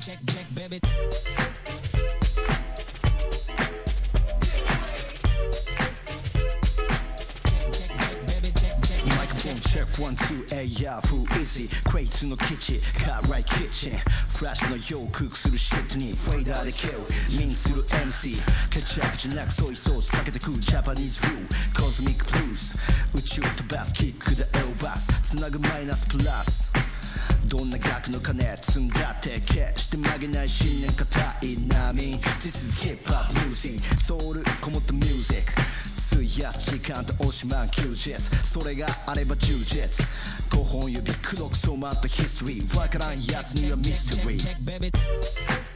Check 1, 2, A, yeah, full easy クレイツの基地、カーライキッチンフラッシュのようクックするシットにフェイダーでキルミンする MC ケチャップじゃなくソイソースかけてくジャパニーズビューコズミックブルース宇宙飛ばすキックでエルバスつなぐマイナスプラスどんな額の金積んだって決して曲げない信念固い波 This is hip hop music ソウルこもったミュージック費やす時間と惜しまん休日それがあれば充実5本指黒く染まったヒストリーわからんやつにはミステリー